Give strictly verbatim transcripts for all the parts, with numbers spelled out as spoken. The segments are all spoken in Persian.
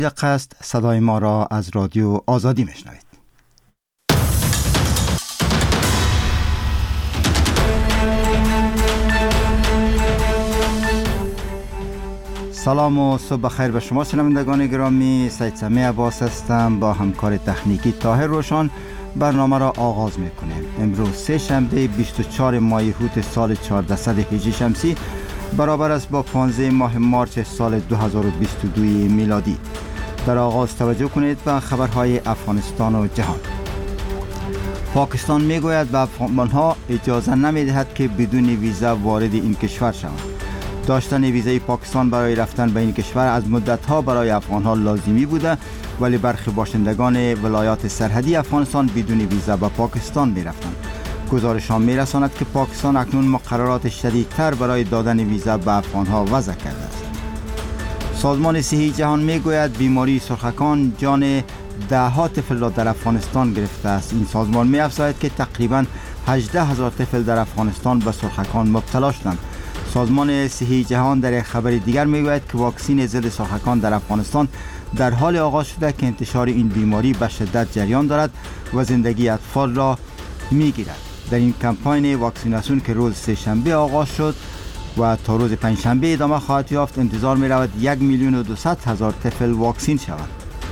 قصد صدای ما را از رادیو آزادی میشنوید. سلام و صبح بخیر به شما شنوندگان گرامی. سید سمیع عباس هستم. با همکار تکنیکی طاهر روشن برنامه را آغاز میکنیم. امروز سه شنبه بیست و چهار ماه هوت سال چهاردهصد هجری شمسی برابر است با پانزده ماه مارس سال دو هزار و بیست و دو میلادی. در آغاز توجه کنید به خبرهای افغانستان و جهان. پاکستان میگوید به افغانها اجازه نمیدهد که بدون ویزا وارد این کشور شوند. داشتن ویزای پاکستان برای رفتن به این کشور از مدت‌ها برای افغانها لازمی بوده، ولی برخی باشندگان ولایات سرحدی افغانستان بدون ویزا به پاکستان می‌رفتند. گزارش‌ها می‌رساند که پاکستان اکنون مقررات شدیدتر برای دادن ویزا به افغانها وضع کرده است. سازمان صحی جهان میگوید بیماری سرخکان جان ده‌ها طفل را در افغانستان گرفته است. این سازمان می‌افزاید که تقریباً هجده هزار طفل در افغانستان به سرخکان مبتلا شدند. سازمان صحی جهان در یک خبر دیگر میگوید که واکسن ضد سرخکان در افغانستان در حال آغاز شده که انتشار این بیماری به شدت جریان دارد و زندگی اطفال را میگیرد. در این کمپاین واکسیناسیون که روز سه شنبه آغاز شد و تا روز پنج شنبه ادامه خواهد یافت، انتظار می رود یک میلیون و دویست هزار طفل واکسین شوند.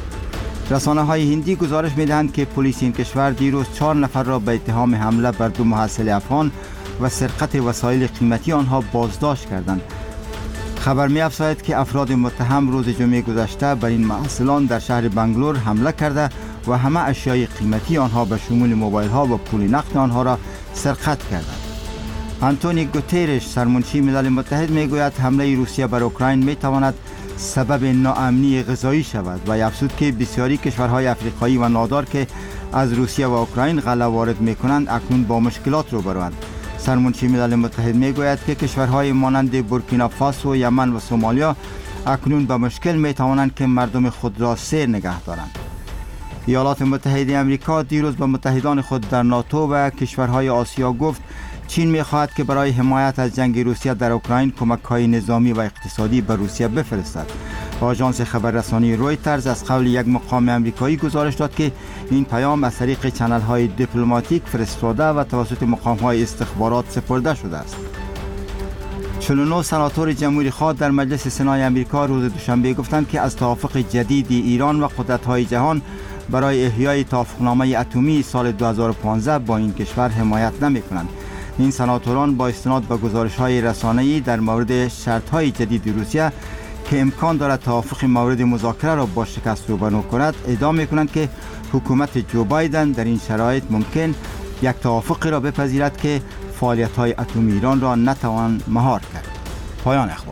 رسانه های هندی گزارش می دهند که پلیس این کشور دیروز چهار نفر را به اتهام حمله بر دو محصل افغان و سرقت وسایل قیمتی آنها بازداشت کردند. خبر می افزاید که افراد متهم روز جمعه گذشته بر این محصلان در شهر بنگلور حمله کرده و همه اشیای قیمتی آنها به شمول موبایل ها و پول نقد آنها را سرقت کردند. آنتونی گوترش سرمنشی ملل متحد می گوید حمله روسیه بر اوکراین می تواند سبب ناامنی غذایی شود و افزود که بسیاری کشورهای افریقایی و نادار که از روسیه و اوکراین غله وارد می کنند اکنون با مشکلات روبروند. سرمنشی ملل متحد می گوید که کشورهای مانند بورکینافاسو، یمن و سومالیا اکنون به مشکل می توانند که مردم خود را سیر نگه دارند. ایالات متحده آمریکا دیروز به متحدان خود در ناتو و کشورهای آسیا گفت چین می خواهد که برای حمایت از جنگ روسیه در اوکراین کمک‌های نظامی و اقتصادی به روسیه بفرستد. آژانس خبررسانی رویترز از قول یک مقام آمریکایی گزارش داد که این پیام از طریق چنل‌های دیپلماتیک فرستاده و توسط مقام‌های استخبارات سپرده شده است. چهل و نه سناتور جمهوری خواه در مجلس سنای آمریکا روز دوشنبه گفتند که از توافق جدید ایران و قدرت‌های جهان برای احیای توافقنامه اتمی سال دو هزار و پانزده با این کشور حمایت نمی‌کنند. این سناتوران با استناد به گزارش‌های رسانه‌ای در مورد شرط‌های جدید روسیه که امکان دارد توافق مورد مذاکره را با شکست روبرو کند ادعا می‌کنند که حکومت جو بایدن در این شرایط ممکن یک توافقی را بپذیرد که فعالیت‌های اتمی ایران را نتوان مهار کرد. پایان اخبار.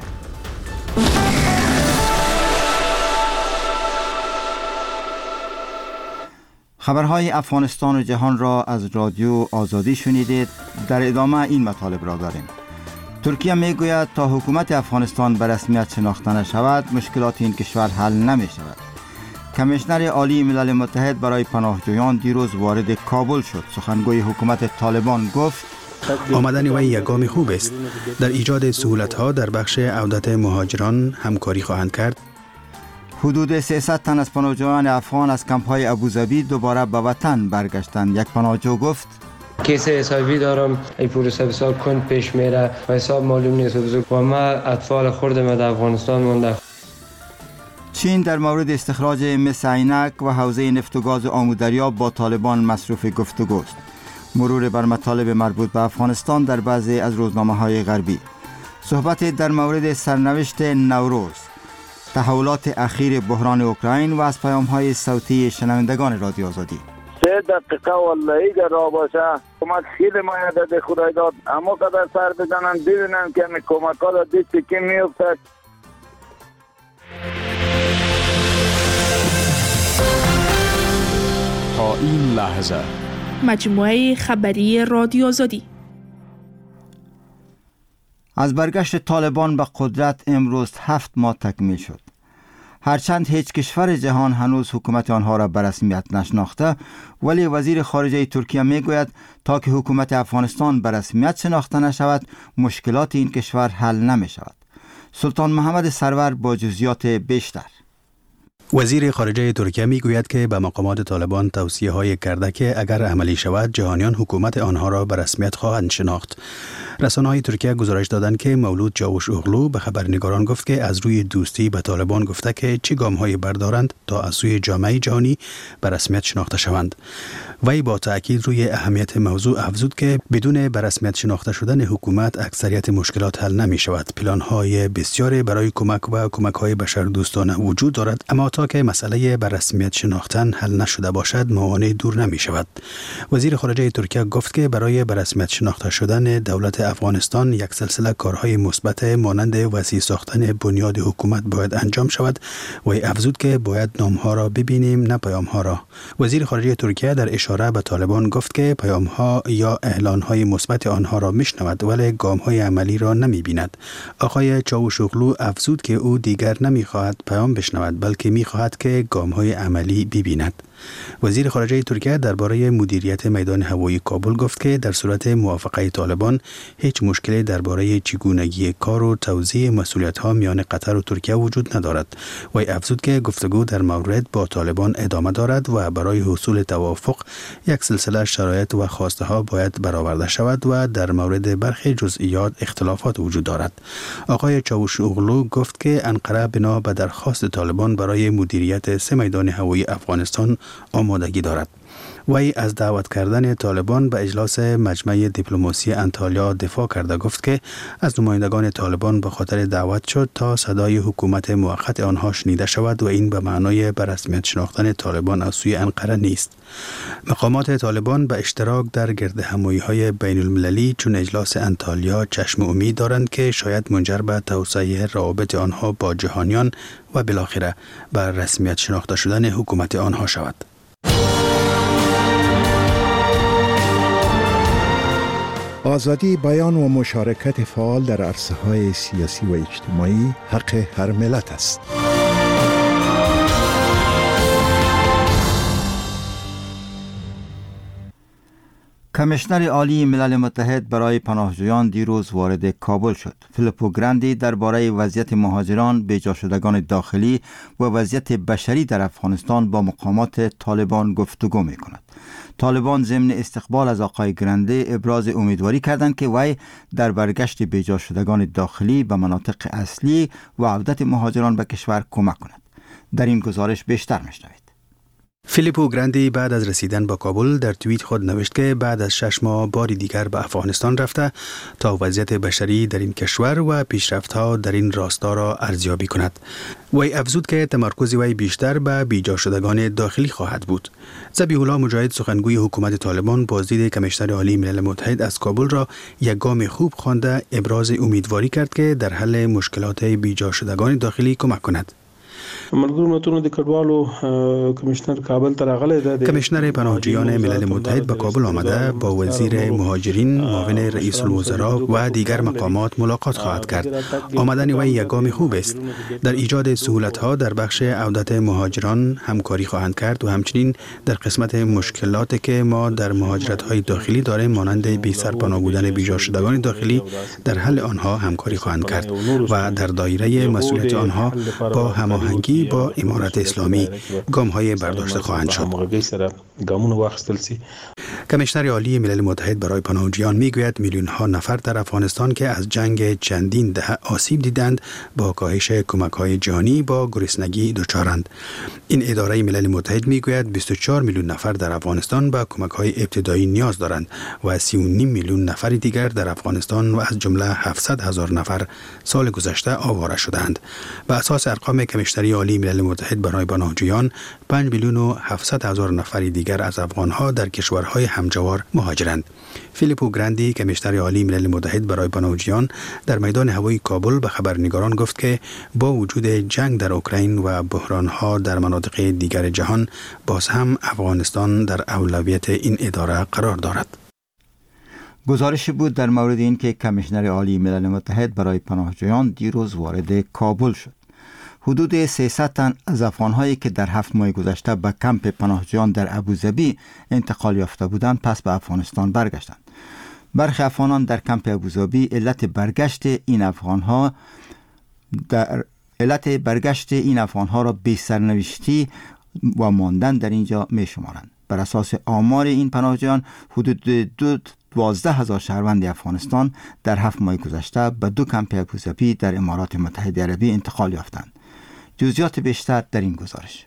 خبرهای افغانستان و جهان را از رادیو آزادی شنیدید. در ادامه این مطالب را داریم. ترکیه میگوید تا حکومت افغانستان به رسمیت شناخته نشود مشکلات این کشور حل نمی شود. کمیشنر عالی ملل متحد برای پناهجویان دیروز وارد کابل شد. سخنگوی حکومت طالبان گفت آمدن وی یک گام خوب است. در ایجاد سهولت‌ها در بخش عودت مهاجران همکاری خواهند کرد. حدود سیصد تن از پناهجویان افغان از کمپ‌های ابوظبی دوباره به وطن برگشتند. یک پناهجو گفت کیس حسابی دارم، این پروسه بسیار کند پیش میره و حساب معلوم نیست و ما اطفال خردم در افغانستان مونده. چین در مورد استخراج مس عینک و حوزه نفت و گاز آمودریا با طالبان مصروف گفتگوست. مرور بر مطالب مربوط به افغانستان در بعضی از روزنامه‌های غربی. صحبت در مورد سرنوشت نوروز، تحولات اخیر بحران اوکراین و از پیام‌های صوتی شنوندگان رادیو آزادی. سه دقیقه والله اگر را باشه کمک خیلی مایه ده خدای داد، اما قدر سر بزنن ببینن که می کمک ها را دست که میفتد. تا این لحظه مجموعه خبری رادیو آزادی. از برگشت طالبان به قدرت امروز هفت ماه تکمیل شد. هرچند هیچ کشور جهان هنوز حکومت آنها را به رسمیت نشناخته، ولی وزیر خارجه ترکیه میگوید تا که حکومت افغانستان به رسمیت شناخته نشود مشکلات این کشور حل نمی شود. سلطان محمد سرور با جزئیات بیشتر. وزیر خارجه ترکیه میگوید که به مقامات طالبان توصیه های کرده که اگر عملی شود جهانیان حکومت آنها را به رسمیت خواهند شناخت. رسانه های ترکیه گزارش دادند که مولود چاوشاغلو به خبرنگاران گفت که از روی دوستی به طالبان گفته که چه گام های بردارند تا از سوی جامعه جهانی به رسمیت شناخته شوند. وی با تاکید روی اهمیت موضوع افزود که بدون به رسمیت شناخته شدن حکومت اکثریت مشکلات حل نمی شود. پلان های بسیاری برای کمک و کمک های بشردوستانه وجود دارد، اما تا که مسئله به رسمیت شناختن حل نشده باشد موانع دور نمی شود. وزیر خارجه ترکیه گفت که برای به رسمیت شناخته شدن دولت افغانستان یک سلسله کارهای مثبت مانند وسیع ساختن بنیاد حکومت باید انجام شود و افزود که باید نامها را ببینیم نه پیامها را. وزیر خارجه ترکیه در اشاره به طالبان گفت که پیامها یا اعلانهای مثبت آنها را میشنود ولی گامهای عملی را نمیبیند. آقای چاوشاغلو افزود که او دیگر نمیخواهد پیام بشنود بلکه میخواهد که گامهای عملی ببیند. وزیر خارجه ترکیه درباره مدیریت میدان هوایی کابل گفت که در صورت موافقت طالبان هیچ مشکلی درباره چگونگی کار و توزیع مسئولیت‌ها میان قطر و ترکیه وجود ندارد. و افزود که گفتگو در مورد با طالبان ادامه دارد و برای حصول توافق یک سلسله شرایط و خواسته ها باید برآورده شود و در مورد برخی جزئیات اختلافات وجود دارد. آقای چاوشاغلو گفت که انقره بنا به درخواست طالبان برای مدیریت سه میدان هوایی افغانستان آمادگی دارد. وی از دعوت کردن طالبان به اجلاس مجمع دیپلماسی انطالیا دفاع کرده گفت که از نمایندگان طالبان به خاطر دعوت شد تا صدای حکومت موقت آنها شنیده شود و این به معنای به رسمیت شناختن طالبان از سوی انقره نیست. مقامات طالبان به اشتراک در گرد همایی‌های بین المللی چون اجلاس انطالیا چشم امید دارند که شاید منجر به توسعه روابط آنها با جهانیان و بالاخره به رسمیت شناخته شدن حکومت آنها شود. آزادی بیان و مشارکت فعال در عرصه‌های سیاسی و اجتماعی حق هر ملت است. کمیشنر عالی ملل متحد برای پناهجویان دیروز وارد کابل شد. فیلیپو گراندی درباره وضعیت مهاجران، بیجا شدگان داخلی و وضعیت بشری در افغانستان با مقامات طالبان گفتگو می کند. طالبان ضمن استقبال از آقای گراندی ابراز امیدواری کردند که وی در برگشت بیجا شدگان داخلی به مناطق اصلی و عودت مهاجران به کشور کمک کند. در این گزارش بیشتر میشنوید. فیلیپو گراندی بعد از رسیدن به کابل در توییت خود نوشت که بعد از شش ماه باری دیگر به افغانستان رفته تا وضعیت بشری در این کشور و پیشرفت‌ها در این راستا را ارزیابی کند. وی افزود که تمرکز وی بیشتر به بیجا شدگان داخلی خواهد بود. ذبیح الله مجاهد سخنگوی حکومت طالبان بازدید کمیشنر عالی ملل متحد از کابل را یک گام خوب خوانده ابراز امیدواری کرد که در حل مشکلات بیجا شدگان داخلی کمک کند. کمیشنر پناهجویان ملل متحد به کابل آمده با وزیر مهاجرین، معاون رئیس الوزراء و دیگر مقامات ملاقات خواهد کرد. آمدن وی یک گام خوب است. در ایجاد سهولت‌ها در بخش عودت مهاجران همکاری خواهند کرد و همچنین در قسمت مشکلاتی که ما در مهاجرت‌های داخلی داریم مانند بی سرپناه بودن بیجا شدگان داخلی در حل آنها همکاری خواهند کرد و در دایره مسئولیت آنها با هماهنگی با امارت اسلامی گام‌های برداشته خواهند شد. کمیشنر عالی ملل متحد برای پناهجویان میگوید میلیون‌ها نفر در افغانستان که از جنگ چندین دهه آسیب دیدند با کاهش کمک‌های جهانی با گرسنگی دچارند. این اداره ملل متحد میگوید بیست و چهار میلیون نفر در افغانستان با کمک‌های ابتدایی نیاز دارند و سی و نیم میلیون نفر دیگر در افغانستان و از جمله هفتصد هزار نفر سال گذشته آواره شدند. بر اساس ارقام کمیشنری عالی ملل متحد برای پناهجویان پنج میلیون و هفتصد هزار نفر دیگر از افغان‌ها در کشورهای همجوار مهاجرند. فیلیپو گراندی کمیشنر عالی ملل متحد برای پناهجویان در میدان هوایی کابل به خبرنگاران گفت که با وجود جنگ در اوکراین و بحران‌ها در مناطق دیگر جهان باز هم افغانستان در اولویت این اداره قرار دارد. گزارشی بود در مورد این که کمیشنر عالی ملل متحد برای پناهجویان دیروز وارد کابل شد. حدود سیصد تن از افغان‌هایی که در هفت ماه گذشته به کمپ پناهجویان در ابوظبی انتقال یافته بودند پس به افغانستان برگشتند. برخی افغانان در کمپ ابوظبی علت برگشت این افغان‌ها در علت برگشت این افغانها را بی سرنوشتی و ماندن در اینجا می شمارند. بر اساس آمار این پناهجویان حدود دو دوازده هزار شهروند افغانستان در هفت ماه گذشته به دو کمپ ابوظبی در امارات متحده عربی انتقال یافتند. جزئیات بیشتر در این گزارش.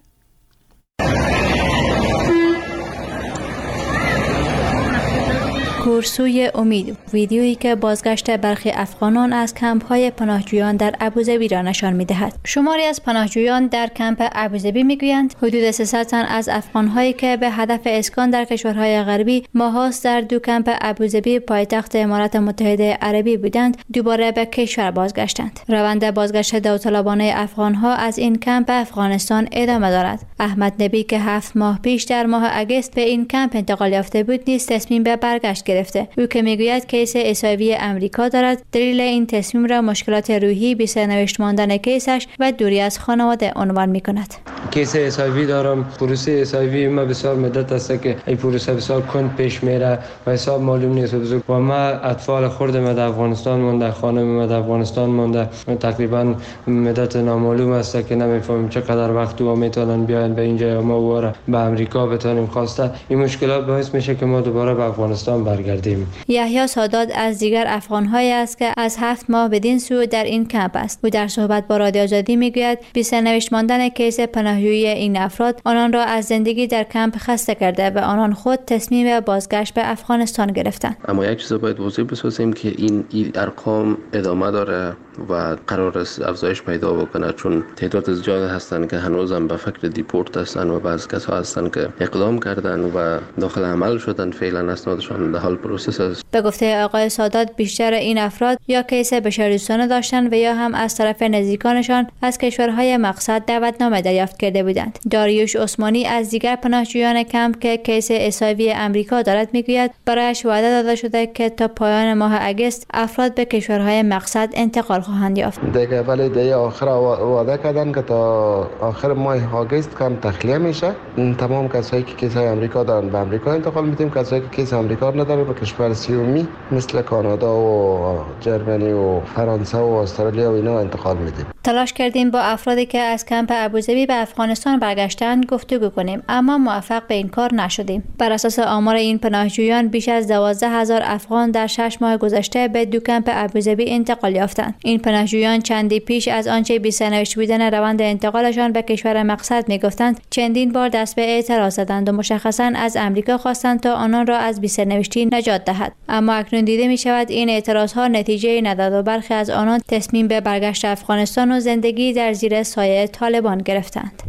کورسوی امید، ویدیویی که بازگشت برخی افغانان از کمپ‌های پناهجویان در ابوظبی را نشان می‌دهد. شماری از پناهجویان در کمپ ابوظبی می‌گویند حدود سیصد تن از افغان‌هایی که به هدف اسکان در کشورهای غربی ماهاست در دو کمپ ابوظبی پایتخت امارات متحده عربی بودند، دوباره به کشور بازگشتند. روند بازگشت داوطلبانه افغان‌ها از این کمپ به افغانستان ادامه دارد. احمد نبی که هفت ماه پیش در ماه اگست به این کمپ انتقال یافته بود، نیز تصمیم به برگشت گرفته. او که میگوید کیس اسایوی امریکا دارد، دلیل این تصمیم را مشکلات روحی، بی سرنوشت ماندن کیسش و دوری از خانواده عنوان میکند. کیس اسایوی دارم. پروسه اسایوی ما بسیار مدت است که این پروسه بسیار کند پیش میره و حساب معلوم نیست و ما اطفال خردم در افغانستان مونده، خانم ما در افغانستان مونده، تقریبا مدت نامعلوم است که نمیفهمیم چقدر وقت و میتونن بیاین به اینجا ما واره به امریکا بتونیم خواسته. این مشکلات باعث میشه که ما دوباره به افغانستان برگردیم. یحیی سادات از دیگر افغان‌هایی است که از هفت ماه بدین سو در این کمپ است. او در صحبت با رادیو آزادی میگوید بی سرنوشت ماندن کیس پناهجویی این افراد آنان را از زندگی در کمپ خسته کرده و آنان خود تصمیم بازگشت به افغانستان گرفتند. اما یک چیز باید واضح بسازیم که این این ارقام ادامه داره و قرار است افزایش پیدا بکنه، چون تعداد زیاد هستند که هنوزم به فکر دیپورت هستند و بعضی کسا هستند که اقدام کردند و داخل عمل شدند، فعلا اسنادشان در حال پروسس است. به گفته آقای سادات بیشتر این افراد یا کیس بشردوستانه داشتند و یا هم از طرف نزدیکانشان از کشورهای مقصد دعوتنامه دریافت کرده بودند. داریوش عثمانی از دیگر پناهجویان کمپ که کیس اسایوی امریکا دارد میگوید برایش وعده داده شده که تا پایان ماه اگست افراد به کشورهای مقصد انتقال خواهند یافت. دیگه ولی دیگه آخر وعده کردن که تا آخر ماه آگوست کم تخلیه میشه. تمام کسایی که کیس امریکا دارن به امریکا انتقال میدیم، کسایی که کیس امریکا ندارن به کشور سومی مثل کانادا و جرمنی و فرانسه و استرالیا و اینا انتقال میدیم. تلاش کردیم با افرادی که از کمپ ابوظبی به افغانستان برگشتند گفتگو کنیم، اما موفق به این کار نشدیم. بر اساس آمار این پناهجویان بیش از دوازده هزار افغان در شش ماه گذشته به دو کمپ ابوظبی انتقال یافتند. این پناهجویان چندی پیش از آنچه بی سرنوشت بودن روند انتقالشان به کشور مقصد میگفتند، چندین بار دست به اعتراض زدند و مشخصاً از امریکا خواستند تا آنان را از بی سرنوشتی نجات دهد. اما اکنون دیده می شود این اعتراضها نتیجه نداد و برخی از آنان تصمیم به برگشت افغانستان و زندگی در زیر سایه طالبان گرفتند.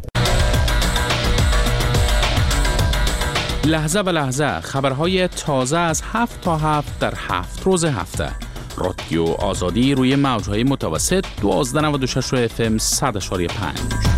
لحظه به لحظه خبرهای تازه از هفت تا هفت در هفت روز هفته. رادیو آزادی روی موجهای متوسط دوازده نود و شش اف ام صد و پنج.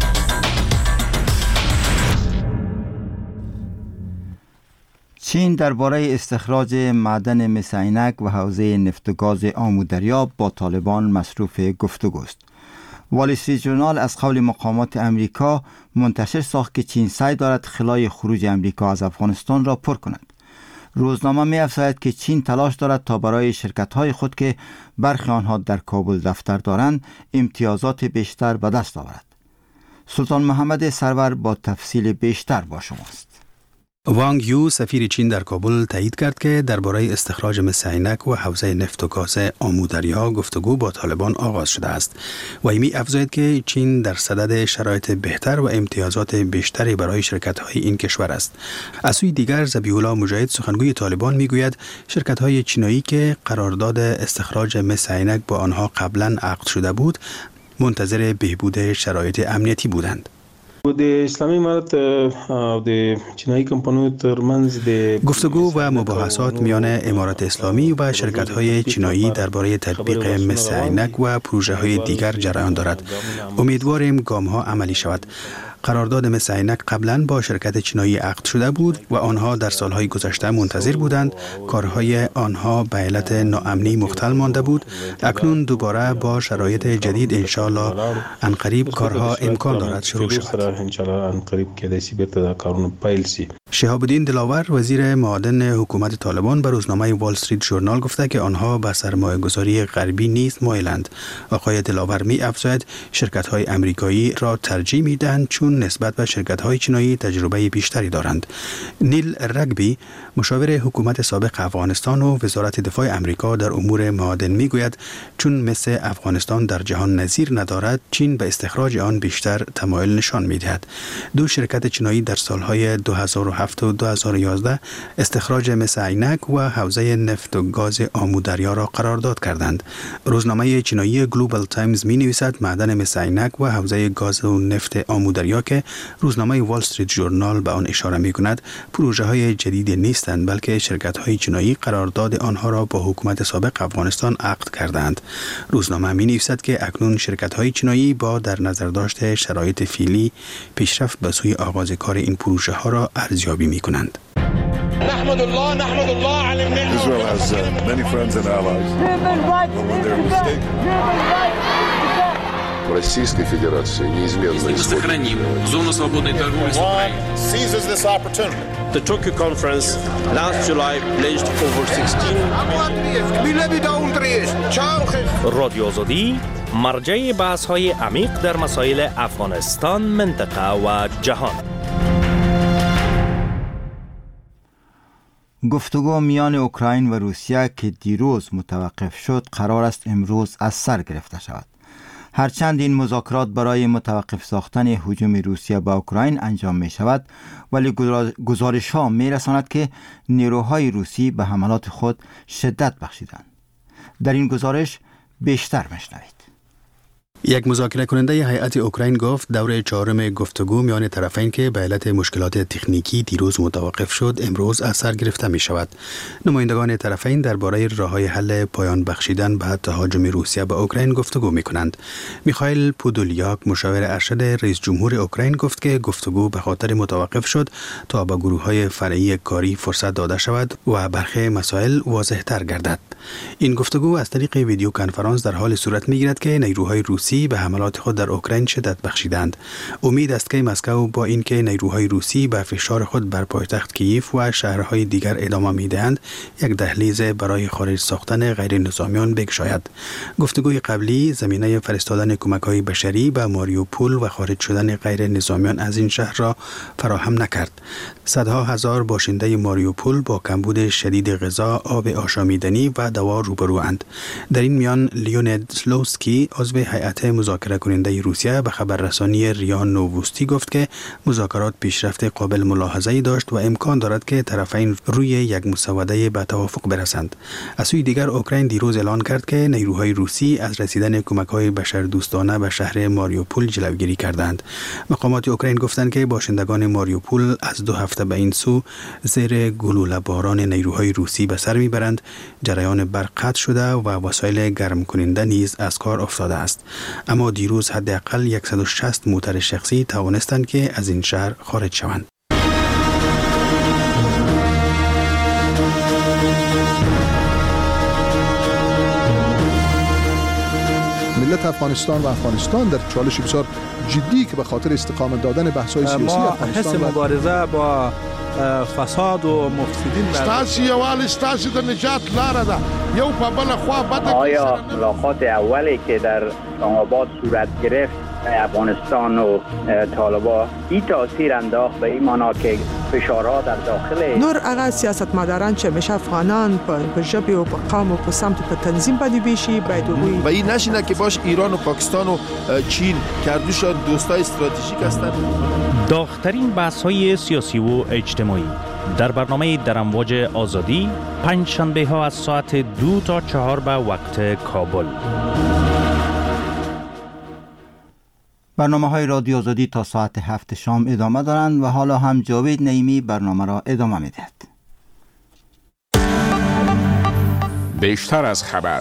چین درباره استخراج معدن مس عینک و حوزه نفت و گاز آمودریا با طالبان مصروف گفتگوست. وال استریت ژورنال از قول مقامات امریکا منتشر ساخت که چین سعی دارد خلای خروج امریکا از افغانستان را پر کند. روزنامه می افزاید که چین تلاش دارد تا برای شرکت‌های خود که برخی آنها در کابل دفتر دارند امتیازات بیشتر به دست آورد. سلطان محمد سرور با تفصیل بیشتر با شماست. وانگ یو سفیر چین در کابل تایید کرد که درباره استخراج مس عینک و حوزه نفت و گاز آمودریا گفتگو با طالبان آغاز شده است و می افزاید که چین در صدد شرایط بهتر و امتیازات بیشتری برای شرکت‌های این کشور است. از سوی دیگر ذبیح الله مجاهد سخنگوی طالبان میگوید شرکت‌های چینایی که قرارداد استخراج مس عینک با آنها قبلا عقد شده بود منتظر بهبود شرایط امنیتی بودند. د اسلامي امارت او د چینایي کمپانیو ترمنځ د گفتگو و مباحثات میان امارات اسلامی و شرکت‌های چینایی درباره تطبیق مس عینک و پروژه‌های دیگر جریان دارد. امیدواریم گام‌ها عملی شود. قرارداد مثل عینک قبلا با شرکت چینایی عقد شده بود و آنها در سالهای گذشته منتظر بودند. کارهای آنها به علت ناامنی مختل مانده بود. اکنون دوباره با شرایط جدید انشاءالله عنقریب کارها امکان دارد شروع شود. شهاب الدین دلاور وزیر معادن حکومت طالبان به روزنامه وال استریت ژورنال گفته که آنها به سرمایه گذاری غربی نیز مایلند. آقای دلاور می افزاید شرکت های امریکایی را ترجیح می دهند چون نسبت به شرکت های چینایی تجربه بیشتری دارند. نیل رگبی مشاور حکومت سابق افغانستان و وزارت دفاع امریکا در امور معادن می گوید چون مثل افغانستان در جهان نظیر ندارد، چین به استخراج آن بیشتر تمایل نشان می دهد. دو شرکت چینایی در سالهای دو هزار و هفت و دو هزار و یازده استخراج مس عینک و حوزه نفت و گاز آمودریا را قرارداد کردند. روزنامه چینایی گلوبال تایمز می نویسد معدن مس عینک و حوزه گاز و نفت آمودریا که روزنامه وال استریت ژورنال به آن اشاره می کند پروژه های جدید نیستند، بلکه شرکت های چینایی قرارداد آنها را با حکومت سابق افغانستان عقد کردند. روزنامه می نویسد که اکنون شرکت های چینایی با در نظر داشت شرایط فعلی پیشرفت به سوی آغاز کار این پروژه ها را ارزیابی می کنند. نحمد الله نحمد الله على النعمة. Israel has uh, many friends and allies. When they're mistaken. Российской Федерации неизменно сохраним зону свободной торговли с Украиной. Seizes this opportunity. The Tokyo conference last July pledged over sixteen. رادیو آزادی مرجع بحث‌های عمیق در مسائل افغانستان، منطقه و جهان. گفتگو میان اوکراین و روسیه که دیروز متوقف شد قرار است امروز از سر گرفته شود. هرچند این مذاکرات برای متوقف ساختن هجوم روسیه به اوکراین انجام می شود، ولی گزارش ها می رساند که نیروهای روسی به حملات خود شدت بخشیدند. در این گزارش بیشتر مشنوید. یک مذاکره کننده هیئت اوکراین گفت دور چهارم گفتگو میان طرفین که به علت مشکلات تکنیکی دیروز متوقف شد امروز از سر گرفته می شود. نمایندگان طرفین درباره راه‌های حل پایان بخشیدن به تهاجم روسیه به اوکراین گفتگو می کنند. میخائیل پودولیاک مشاور ارشد رئیس جمهور اوکراین گفت که گفتگو به خاطر متوقف شد تا به گروه‌های فرعی کاری فرصت داده شود و برخی مسائل واضح‌تر گردد. این گفتگو از طریق ویدیو کنفرانس در حال صورت می‌گیرد که نیروهای روسی به حملات خود در اوکراین شدت بخشیدند. امید است که مسکو با اینکه نیروهای روسی به فشار خود بر پایتخت کیف و شهرهای دیگر ادامه می‌دهند، یک دهلیز برای خارج ساختن غیر نظامیان بگشاید. گفتگوی قبلی زمینه فرستادن کمک‌های بشری به ماریوپول و خارج شدن غیر نظامیان از این شهر را فراهم نکرد. صدها هزار باشنده ماریوپول با کمبود شدید غذا، آب آشامیدنی و دوا روبروند. در این میان لیونید سلوسکی عضو هیئت مذاکره کننده روسیه به خبررسانی ریا نووستی گفت که مذاکرات پیشرفت قابل ملاحظه‌ای داشت و امکان دارد که طرفین روی یک مسوده به توافق برسند. از سوی دیگر اوکراین دیروز اعلان کرد که نیروهای روسی از رسیدن کمک‌های بشردوستانه به شهر ماریوپول جلوگیری کردند. مقامات اوکراین گفتند که باشندگان ماریوپول از دو هفته به این سو زیر گلوله باران نیروهای روسی به سر میبرند. جریان برق قطع شده و وسایل گرم کننده نیز از کار افتاده است. اما دیروز حداقل صد و شصت موتر شخصی توانستند که از این شهر خارج شوند. ملت افغانستان و افغانستان در چالش بسیار جدی که به خاطر استقامت دادن بحث‌های سیاسی افغانستان ما حس مبارزه با فساد و مفسدین ستاسي یوال ستاسي د نجات لاره ده یو په بل خوا بده. آیا ملاقات اولی که در اسلام آباد صورت گرفت افغانستان و طالبان این تاثیر انداخت به این معنا که فشارها در داخل نور هغه سیاستمداران چې همیشه افغانان په ژبه او په قوم او په سمت په تنظیم باندې بشي باید وي و این نشینه که باش ایران و پاکستان و چین کردوشان دوستای استراتژیک هستند. داغ‌ترین بحث‌های سیاسی و اجتماعی در برنامه در امواج آزادی پنج شنبه ها از ساعت دو تا چهار به وقت کابل. برنامه های رادیو آزادی تا ساعت هفت شام ادامه دارند و حالا هم جاوید نعیمی برنامه را ادامه می‌دهد. بیشتر از خبر.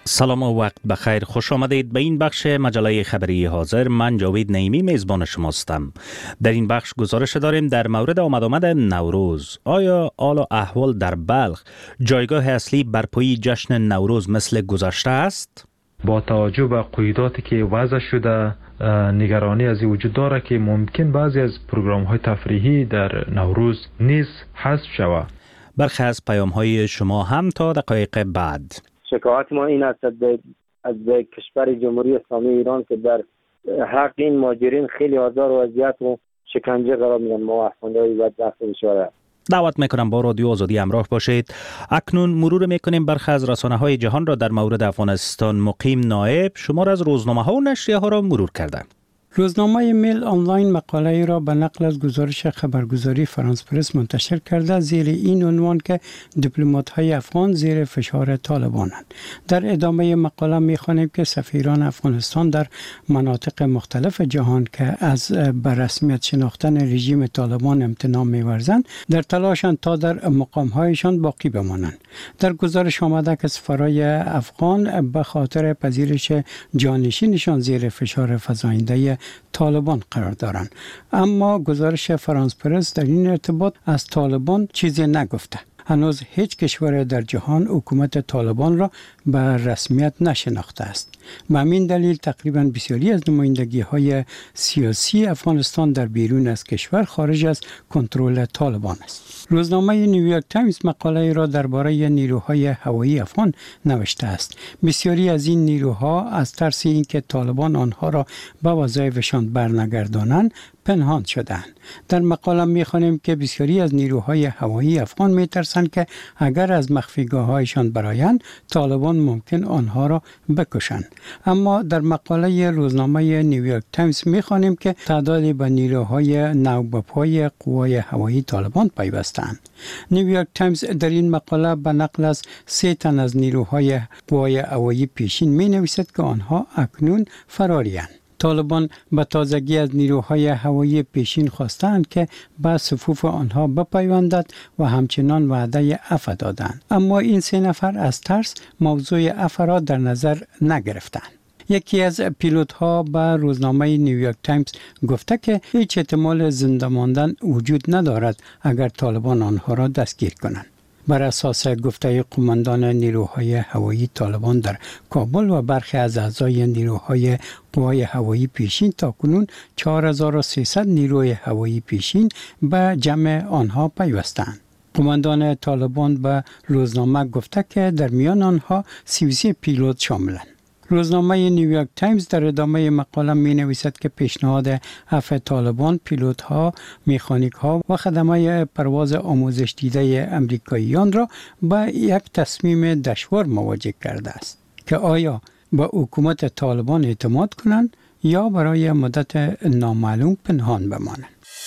سلام و وقت بخیر، خوش آمدید به این بخش مجله خبری حاضر. من جاوید نعیمی میزبان شماستم. در این بخش گزارش داریم در مورد آمد آمد نوروز. آیا حال و احوال در بلخ جایگاه اصلی برپایی جشن نوروز مثل گذشته است؟ با توجه به قیوداتی که وضع شده، نگرانی از این وجود داره که ممکن بعضی از پروگرام های تفریحی در نوروز نیز حذف شود. برخی از پیام های شما هم تا دقایق بعد. شکایت ما این است از کشور جمهوری اسلامی ایران که در حق این مهاجرین خیلی آزار و اذیت و شکنجه قرار میدن. ما افغان‌های بدبخت بشوره. دعوت میکنم با رادیو آزادی همراه باشید. اکنون مرور میکنیم برخی از رسانه‌های جهان را در مورد افغانستان. مقیم نایب شمار از روزنامه‌ها و نشریه‌ها را مرور کرده. روزنامه میل آنلاین مقاله ای را به نقل از گزارش خبرگزاری فرانس پرس منتشر کرده زیر این عنوان که دیپلمات‌های افغان زیر فشار طالبانند. در ادامه مقاله می‌خوانیم که سفیران افغانستان در مناطق مختلف جهان که از به رسمیت شناختن رژیم طالبان امتناع می‌ورزند در تلاشند تا در مقام‌هایشان باقی بمانند. در گزارش آمده که سفرای افغان به خاطر پذیرش جانشینشان زیر فشار فزاینده طالبان قرار دارند، اما گزارش فرانس پرس در این ارتباط از طالبان چیزی نگفته. هنوز هیچ کشور در جهان حکومت طالبان را به رسمیت نشناخته است. به همین دلیل تقریبا بسیاری از نمایندگی های سیاسی افغانستان در بیرون از کشور خارج از کنترل طالبان است. روزنامه نیویورک تایمز مقاله را درباره نیروهای هوایی افغان نوشته است. بسیاری از این نیروها از ترس اینکه طالبان آنها را به وظایفشان برنگردانند پنهان شدند. در مقاله می‌خوانیم که بسیاری از نیروهای هوایی افغان می‌ترسند که اگر از مخفیگاه‌هایشان برآیند طالبان ممکن آنها را بکشند. اما در مقاله روزنامه نیویورک تایمز می‌خوانیم که تعدادی به نیروهای نوبه‌پای قوای هوایی طالبان پیوستند. نیویورک تایمز در این مقاله به نقل از سه تن از نیروهای قوای هوایی پیشین می‌نویسد که آنها اکنون فرارند. طالبان به تازگی از نیروهای هوایی پیشین خواستند که به صفوف آنها بپیوندد و همچنان وعده عفو دادند، اما این سه نفر از ترس موضوع عفو را در نظر نگرفتند. یکی از پیلوت ها به روزنامه نیویورک تایمز گفته که هیچ احتمال زنده ماندن وجود ندارد اگر طالبان آنها را دستگیر کنند. بر اساس گفته قماندان نیروهای هوایی طالبان در کابل و برخی از اعضای نیروهای قوای هوایی پیشین تاکنون چهار هزار و سیصد نیروی هوایی پیشین به جمع آنها پیوستند. قماندان طالبان به روزنامه گفته که در میان آنها سی و سه پیلوت شاملند. روزنامه نیویورک تایمز در ادامه مقاله می نویسد که پیشنهاد عفو طالبان پیلوت ها، مکانیک ها و خدمای پرواز آموزش دیده امریکاییان را به یک تصمیم دشوار مواجه کرده است که آیا به حکومت طالبان اعتماد کنند یا برای مدت نامعلوم پنهان بمانند.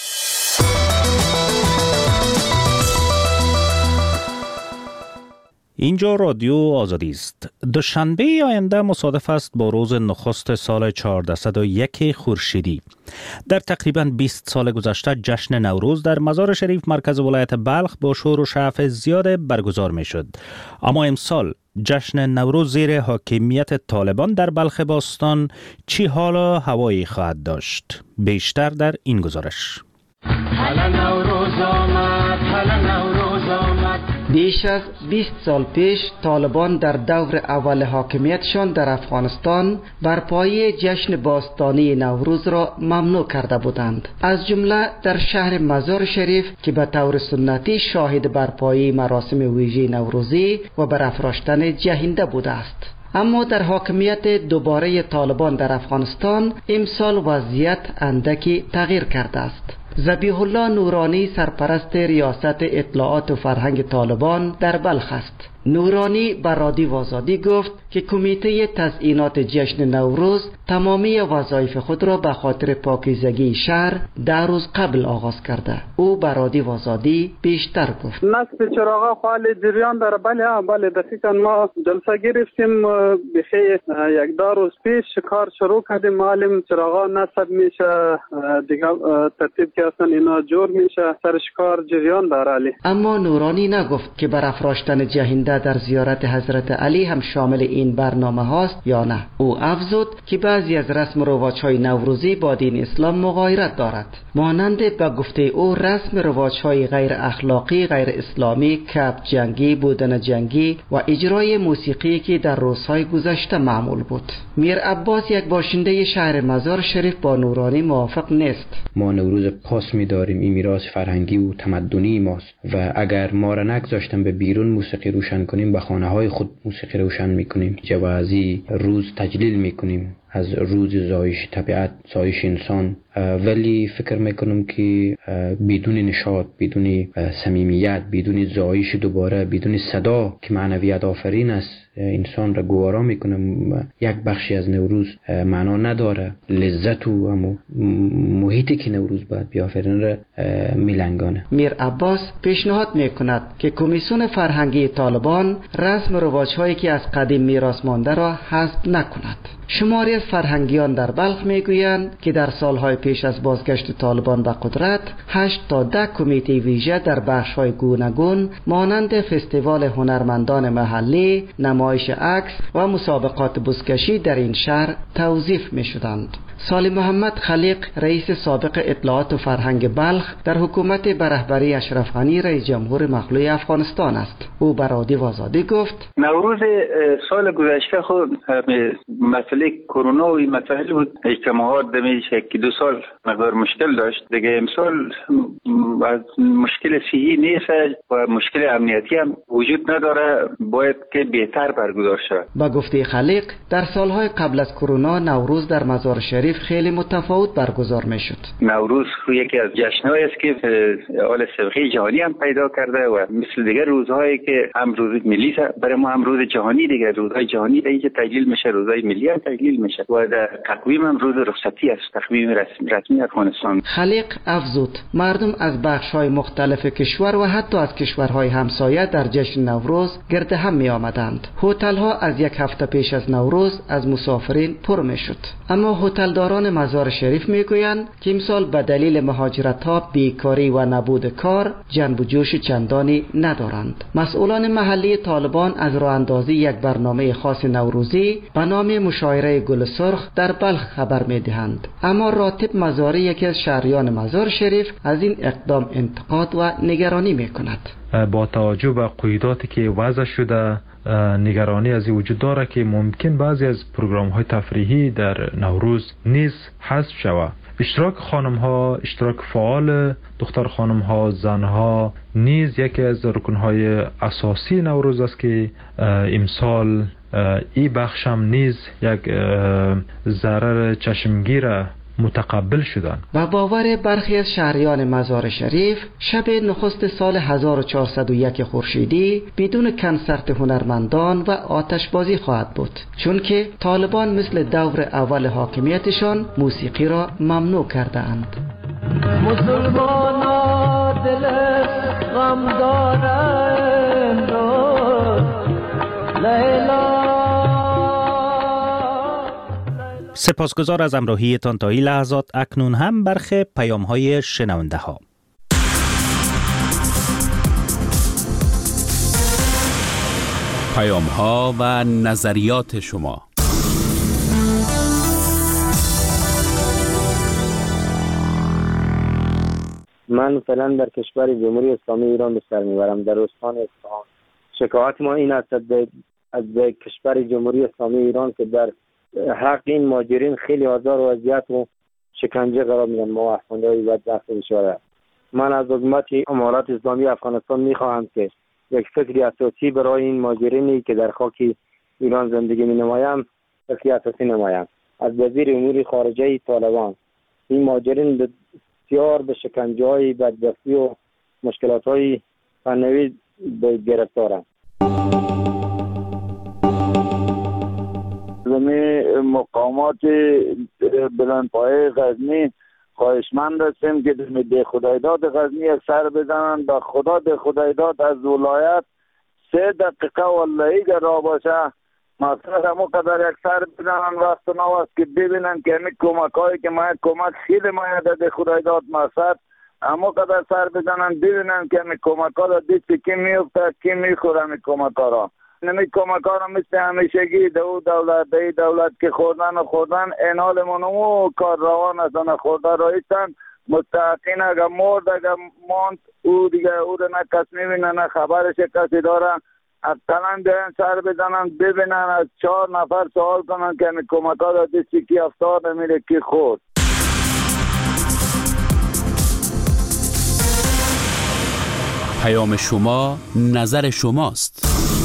اینجا رادیو آزادی است. دوشنبه آینده مصادف است با روز نخست سال چهارصد و یک خورشیدی. در تقریباً بیست سال گذشته جشن نوروز در مزار شریف مرکز ولایت بلخ با شور و شعف زیاد برگزار می شد. اما امسال جشن نوروز زیر حاکمیت طالبان در بلخ باستان چی حال و هوایی خواهد داشت؟ بیشتر در این گزارش. حالا نوروز آمد، حالا نوروز آمد. بیش از بیست سال پیش طالبان در دور اول حاکمیتشان در افغانستان برپایی جشن باستانی نوروز را ممنوع کرده بودند، از جمله در شهر مزار شریف که به طور سنتی شاهد برپایی مراسم ویژه نوروزی و برافراشتن جهنده بوده است. اما در حاکمیت دوباره طالبان در افغانستان امسال وضعیت اندکی تغییر کرده است. ذبیح الله نورانی سرپرست ریاست اطلاعات و فرهنگ طالبان در بلخ است. نورانی به رادیو آزادی گفت که کمیته تزیینات جشن نوروز تمامی وظایف خود را به خاطر پاکیزگی شهر در روز قبل آغاز کرده. او به رادیو آزادی بیشتر گفت. نصب چراغا فعال جریان داره. بله بله دقیقاً ما جلسه گرفتیم بخی یک دو روز پیش کار شروع کردیم. معلم چراغا نصب میشه دیگه ترتیب که اصلا اینا جور میشه سرش کار جریان داره. علی اما نورانی نگفت که برافراشتن جهنده آینده در زیارت حضرت علی هم شامل این برنامه هاست یا نه. او افزود که بعضی از رسم و رواج‌های نوروزی با دین اسلام مغایرت دارد، مانند به گفته او رسم رواج‌های غیر اخلاقی، غیر اسلامی، کپ جنگی، بودن جنگی و اجرای موسیقی که در روزهای گذشته معمول بود. میر عباس یک باشنده شهر مزار شریف با نورانی موافق نیست. ما نوروز خاص می داریم، این میراث فرهنگی و تمدنی ماست و اگر ما را نگذاشتن به بیرون موسیقی روشن کنیم، به خانه های خود موسیقی روشن می کنیم، جوازی روز تجلیل می کنیم از روز زایش طبیعت، زایش انسان. ولی فکر میکنم که بدون نشاط، بدون صمیمیت، بدون زایش دوباره، بدون صدا که معنویت آفرین است انسان را گوارا میکنم، یک بخشی از نوروز معنا نداره. لذت و همو محیطی که نوروز باید بیافرین را میلنگانه. میر عباس پیشنهاد میکند که کمیسیون فرهنگی طالبان رسم و رواج‌هایی که از قدیم میراث مانده را حذف نکند. شماری از فرهنگیان در بلخ میگویند که در سالهای پیش از بازگشت طالبان به قدرت هشت تا ده کمیته ویژه در بخش‌های گوناگون مانند فستیوال هنرمندان محلی، نمایش عکس و مسابقات بزکشی در این شهر توظیف می‌شدند. سالی محمد خلیق رئیس سابق اطلاعات و فرهنگ بلخ در حکومت به رهبری اشرف غنی رئیس جمهور مخلوع افغانستان است. او بر رادیو آزادی گفت نوروز سال گذشته خود مسئله کرونا و این مسائل بود، اجتماعات دمیش که دو سال مقدار مشکل داشت دیگه. امسال از مشکل صحی نیست و مشکل امنیتی هم وجود نداره، باید که بهتر برگزار شود. با گفته خلیق در سالهای قبل از کرونا نوروز در مزار شریف خیلی متفاوت برگزار می شد. نوروز یکی از جشن‌هایی است که حال سابقه جهانی هم پیدا کرده و مثل دیگر روزهایی که هم روز ملی برای ما هم روز جهانی، دیگر روزهای جهانی دیگه تجلیل میشه، روزهای ملی هم تجلیل میشه و در تقویم هم روز رخصتی است، تقویم رسمی رسمی افغانستان. خلیق افزود مردم از بخش‌های مختلف کشور و حتی از کشورهای همسایه در جشن نوروز گرد هم می آمدند. هتل‌ها از یک هفته پیش از نوروز از مسافرین پر می شد. اما هتلداران مزار شریف میگویند که امسال به دلیل مهاجرت‌ها، بیکاری و نبود کار جنب و جوش چندانی ندارند. مسئولان محلی طالبان از راه اندازی یک برنامه خاص نوروزی به نام مشاعره گل سرخ در بلخ خبر میدهند، اما راتب مزاری یکی از شهریان مزار شریف از این اقدام انتقاد و نگرانی میکند. با توجه به قیوداتی که وضع شده، نگرانی از این وجود داره که ممکن بعضی از پروگرام های تفریحی در نوروز نیز حذف شود. اشتراک خانم ها، اشتراک فعال دختر خانم ها، زن ها نیز یکی از رکن های اساسی نوروز است که امسال این بخش هم نیز یک ضرر چشمگیر متقبل شدن. و باور برخی از شهریان مزار شریف شب نخست سال هزار و چهارصد و یک خورشیدی بدون کنسرت هنرمندان و آتشبازی خواهد بود، چون که طالبان مثل دور اول حاکمیتشان موسیقی را ممنوع کرده اند. مسلمانا دل غم دارند لیلا. سپاسگزار از همراهیتان تا این لحظات. اکنون هم برخی پیام های شنونده ها. پیام ها و نظریات شما. من فعلا در کشور جمهوری اسلامی ایران به سر میبرم، در استان اصفهان. شکایت ما این است از کشور جمهوری اسلامی ایران که در حق این مهاجرین خیلی آزار و اذیت و شکنجه قرار میدن ما افغان‌های بدبخت بیچاره. من از حکومت امارات اسلامی افغانستان میخواهم که یک فکری اساسی برای این مهاجرینی که در خاک ایران زندگی می‌نمایند فکری اساسی نمایند. از وزیر امور خارجه طالبان این مهاجرین بسیار به شکنجه‌های بدبختی و مشکلات‌های فنی گرفتارند. زمین مقامات بلندپایه غزنی خواهشمند هستیم که ده خدایداد غزنی یک سر بزنن. به خدا ده خدایداد از ولایت سه دقیقه والله اگر را باشه مقصد همون قدر یک سر بزنن. وقت نو است که ببینن که همین کمک هایی که ما کمک خیلی ما ده خدایداد مقصد اما قدر سر بزنن ببینن که می کمک ها را دست کی میفته کی میخوره می کمک ها را. نمی کمک ها را مثل همیشگی دو دولت دی دولت که خوردن و خوردن این حال منو کار روان هستن خورده رایستن مستحقین اگر مرد اگر ماند او دیگه او را نه کس میبینه نه خبرش کسی داره. اقلا بیان سر بزنن ببینن از چهار نفر سوال کنن که می کمک ها را دستی کی افتاد میره کی خورد. پیام شما نظر شماست.